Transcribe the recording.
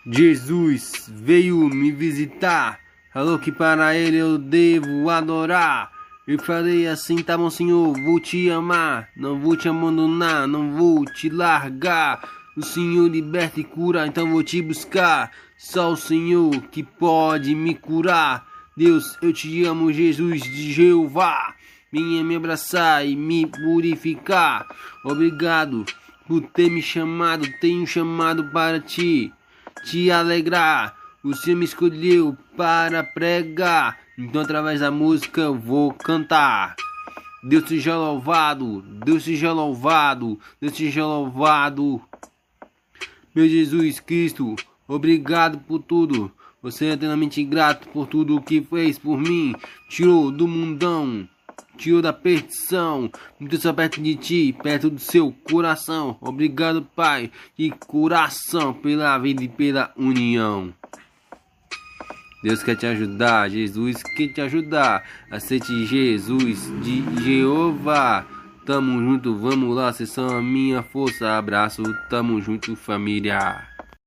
Jesus veio me visitar, falou que para ele eu devo adorar. Eu falei assim, tá bom Senhor, vou te amar, não vou te abandonar, não vou te largar. O Senhor liberta e cura, então vou te buscar. Só o Senhor que pode me curar. Deus, eu te amo, Jesus de Jeová. Venha me abraçar e me purificar. Obrigado por ter me chamado, tenho chamado para te alegrar. O Senhor me escolheu para pregar, então através da música eu vou cantar. Deus seja louvado, Deus seja louvado, Deus seja louvado. Meu Jesus Cristo, obrigado por tudo. Você é eternamente grato por tudo que fez por mim. Tirou do mundão, tirou da perdição, me trouxe perto de ti, perto do seu coração. Obrigado, Pai, de coração, pela vida e pela união. Deus quer te ajudar, Jesus quer te ajudar. Aceite Jesus de Jeová. Tamo junto, vamos lá, vocês são a minha força. Abraço, tamo junto, família.